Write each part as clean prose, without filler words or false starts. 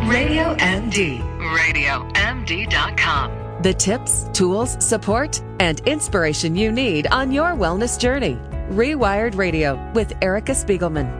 Radio MD. RadioMD.com. The tips, tools, support, and inspiration you need on your wellness journey. Rewired Radio with Erica Spiegelman.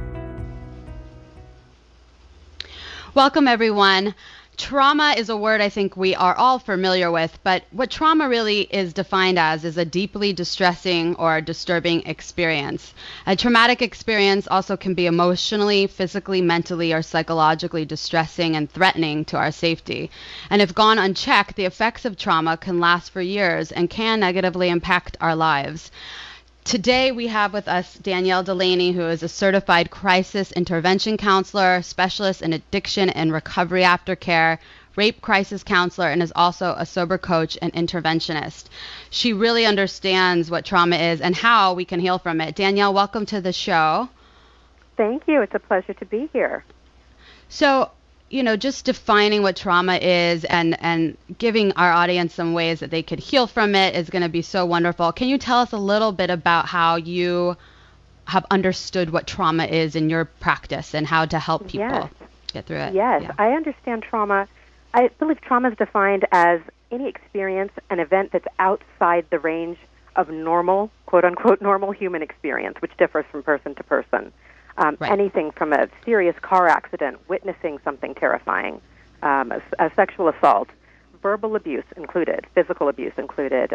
Welcome, everyone. Trauma is a word I think we are all familiar with, but what trauma really is defined as is a deeply distressing or disturbing experience. A traumatic experience also can be emotionally, physically, mentally, or psychologically distressing and threatening to our safety. And if gone unchecked, the effects of trauma can last for years and can negatively impact our lives. Today we have with us Danielle Delaney, who is a certified crisis intervention counselor, specialist in addiction and recovery aftercare, rape crisis counselor, and is also a sober coach and interventionist. She really understands what trauma is and how we can heal from it. Danielle, welcome to the show. Thank you. It's a pleasure to be here. So, just defining what trauma is and giving our audience some ways that they could heal from it is going to be so wonderful. Can you tell us a little bit about how you have understood what trauma is in your practice and how to help people get through it? Yes, yeah. I understand trauma. I believe trauma is defined as any experience, an event that's outside the range of normal, quote-unquote, normal human experience, which differs from person to person. Right. Anything from a serious car accident, witnessing something terrifying, a sexual assault, verbal abuse included, physical abuse included,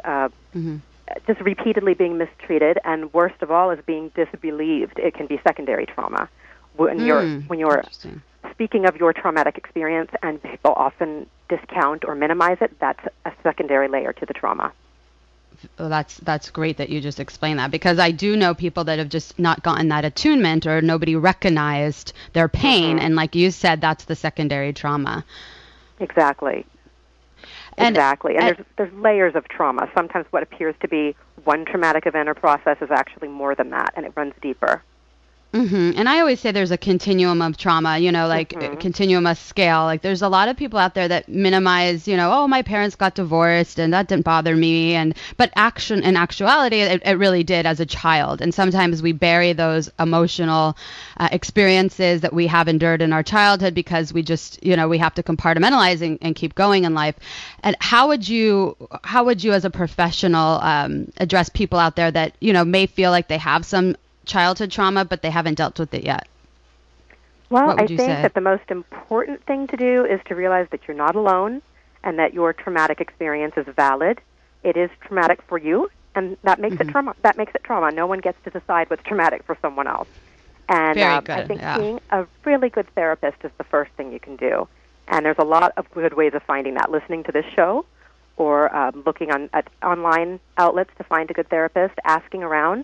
just repeatedly being mistreated, and worst of all is being disbelieved. It can be secondary trauma. When you're speaking of your traumatic experience and people often discount or minimize it, that's a secondary layer to the trauma. Well, that's great that you just explained that, because I do know people that have just not gotten that attunement or nobody recognized their pain. And like you said, that's the secondary trauma. Exactly. And there's layers of trauma. Sometimes what appears to be one traumatic event or process is actually more than that, and it runs deeper. And I always say there's a continuum of trauma, a continuum of scale. Like there's a lot of people out there that minimize, oh, my parents got divorced and that didn't bother me. But in actuality, it really did as a child. And sometimes we bury those emotional experiences that we have endured in our childhood because we just, we have to compartmentalize and keep going in life. And how would you as a professional address people out there that, may feel like they have some childhood trauma, but they haven't dealt with it yet? Well, I think that the most important thing to do is to realize that you're not alone and that your traumatic experience is valid. It is traumatic for you, and that makes it trauma. That makes it trauma. No one gets to decide what's traumatic for someone else. And I think being a really good therapist is the first thing you can do. And there's a lot of good ways of finding that. Listening to this show or looking at online outlets to find a good therapist, asking around.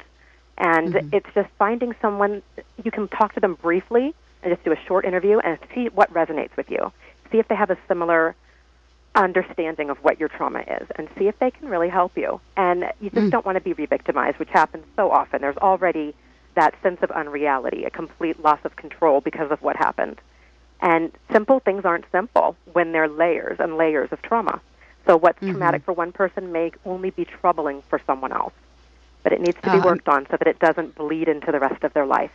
And it's just finding someone, you can talk to them briefly and just do a short interview and see what resonates with you. See if they have a similar understanding of what your trauma is and see if they can really help you. And you just don't want to be re-victimized, which happens so often. There's already that sense of unreality, a complete loss of control because of what happened. And simple things aren't simple when they're layers and layers of trauma. So what's traumatic for one person may only be troubling for someone else. But it needs to be worked on so that it doesn't bleed into the rest of their life.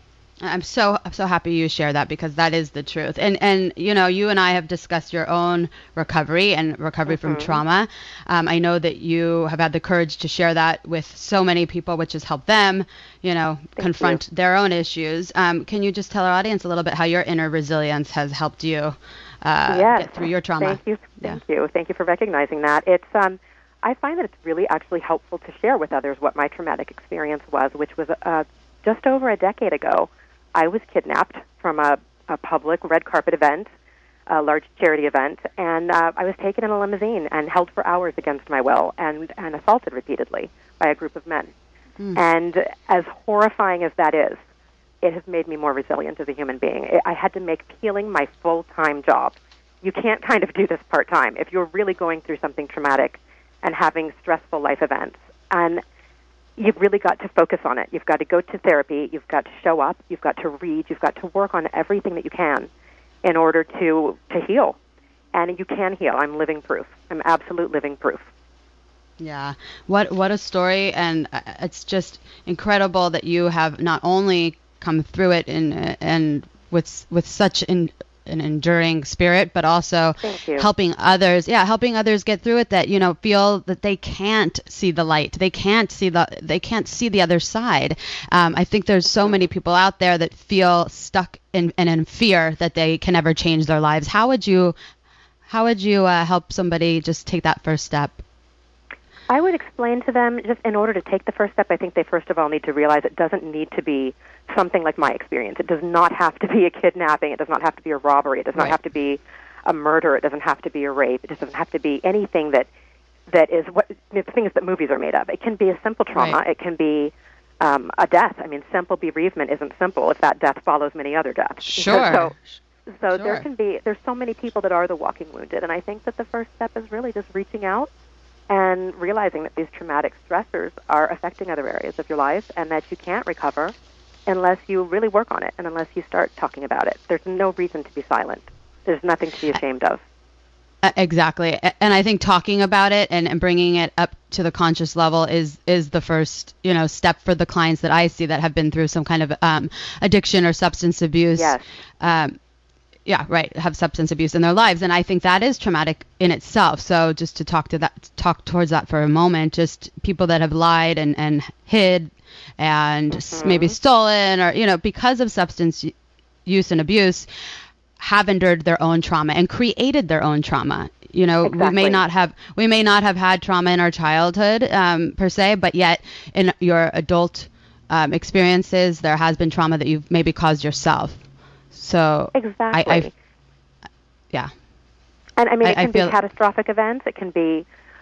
I'm so happy you share that, because that is the truth. And you and I have discussed your own recovery and recovery from trauma. I know that you have had the courage to share that with so many people, which has helped them, confront their own issues. Can you just tell our audience a little bit how your inner resilience has helped you get through your trauma? Thank you. Thank you for recognizing that. It's I find that it's really actually helpful to share with others what my traumatic experience was, which was just over a decade ago. I was kidnapped from a public red carpet event, a large charity event, and I was taken in a limousine and held for hours against my will and assaulted repeatedly by a group of men. And as horrifying as that is, it has made me more resilient as a human being. I had to make healing my full-time job. You can't kind of do this part-time. If you're really going through something traumatic and having stressful life events, and you've really got to focus on it. You've got to go to therapy. You've got to show up. You've got to read. You've got to work on everything that you can in order to heal. And you can heal. I'm living proof. I'm absolute living proof. Yeah. What a story. And it's just incredible that you have not only come through it and with such an enduring spirit, but also helping others get through it, that, feel that they can't see the light. They can't see the other side. I think there's so many people out there that feel stuck in fear that they can never change their lives. How would you help somebody just take that first step? I would explain to them, just in order to take the first step, I think they first of all need to realize it doesn't need to be something like my experience. It does not have to be a kidnapping. It does not have to be a robbery. It does not have to be a murder. It doesn't have to be a rape. It doesn't have to be anything that is things that movies are made of. It can be a simple trauma. Right. It can be a death. I mean, simple bereavement isn't simple if that death follows many other deaths. Sure. So there's so many people that are the walking wounded, and I think that the first step is really just reaching out and realizing that these traumatic stressors are affecting other areas of your life and that you can't recover unless you really work on it and unless you start talking about it. There's no reason to be silent. There's nothing to be ashamed of. Exactly. And I think talking about it and bringing it up to the conscious level is the first, step for the clients that I see that have been through some kind of addiction or substance abuse. Yes. Have substance abuse in their lives. And I think that is traumatic in itself. So just to talk towards that for a moment, just people that have lied and hid and maybe stolen or, because of substance use and abuse, have endured their own trauma and created their own trauma. Exactly. we may not have had trauma in our childhood per se, but yet in your adult experiences, there has been trauma that you've maybe caused yourself. So exactly. Yeah. And I mean, it can be catastrophic events. It can be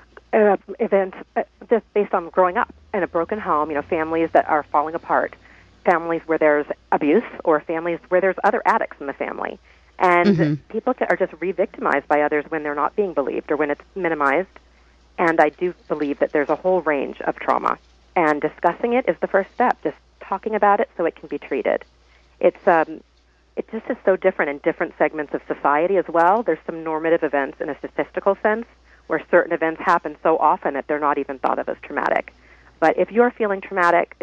events just based on growing up in a broken home, families that are falling apart, families where there's abuse, or families where there's other addicts in the family. And people are just re-victimized by others when they're not being believed or when it's minimized. And I do believe that there's a whole range of trauma. And discussing it is the first step, just talking about it so it can be treated. It just is so different in different segments of society as well. There's some normative events in a statistical sense where certain events happen so often that they're not even thought of as traumatic. But if you're feeling traumatic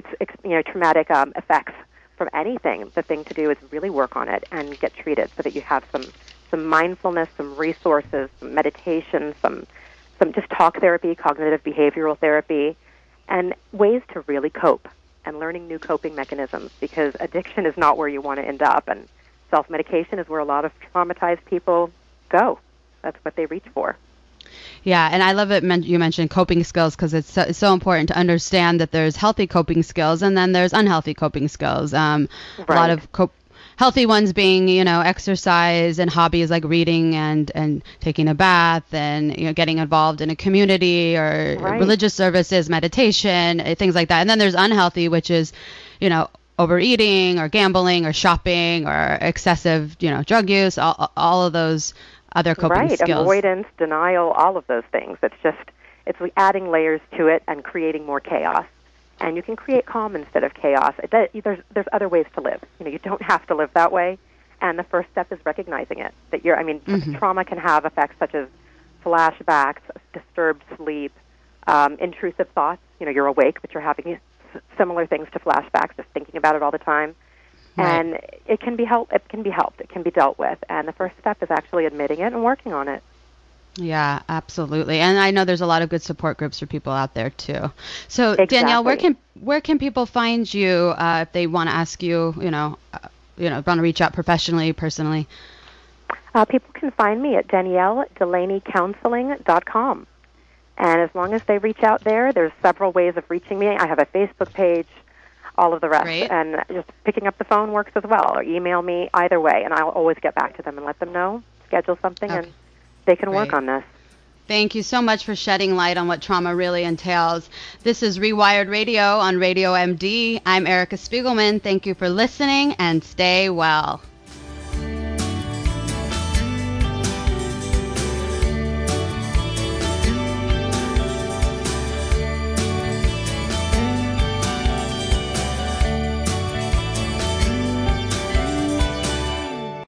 effects from anything, the thing to do is really work on it and get treated so that you have some mindfulness, some resources, some meditation, some just talk therapy, cognitive behavioral therapy, and ways to really cope and learning new coping mechanisms, because addiction is not where you want to end up, and self-medication is where a lot of traumatized people go. That's what they reach for. Yeah, and I love it you mentioned coping skills, because it's so important to understand that there's healthy coping skills and then there's unhealthy coping skills. A lot of healthy ones being, exercise and hobbies like reading and taking a bath and, getting involved in a community or religious services, meditation, things like that. And then there's unhealthy, which is, overeating or gambling or shopping or excessive, drug use, all of those other coping skills. Avoidance, denial, all of those things. It's adding layers to it and creating more chaos. And you can create calm instead of chaos. There's other ways to live. You don't have to live that way. And the first step is recognizing it. Trauma can have effects such as flashbacks, disturbed sleep, intrusive thoughts. You're awake, but you're having similar things to flashbacks, just thinking about it all the time. Right. And it can be helped. It can be dealt with. And the first step is actually admitting it and working on it. Yeah, absolutely. And I know there's a lot of good support groups for people out there too. So exactly. Danielle, where can people find you if they want to ask you, want to reach out professionally, personally? People can find me at DanielleDelaneyCounseling.com. And as long as they reach out there's several ways of reaching me. I have a Facebook page, all of the rest. Great. And just picking up the phone works as well, or email me, either way. And I'll always get back to them and let them know, schedule something, and they can work on this. Thank you so much for shedding light on what trauma really entails. This is Rewired Radio on Radio MD. I'm Erica Spiegelman. Thank you for listening, and stay well.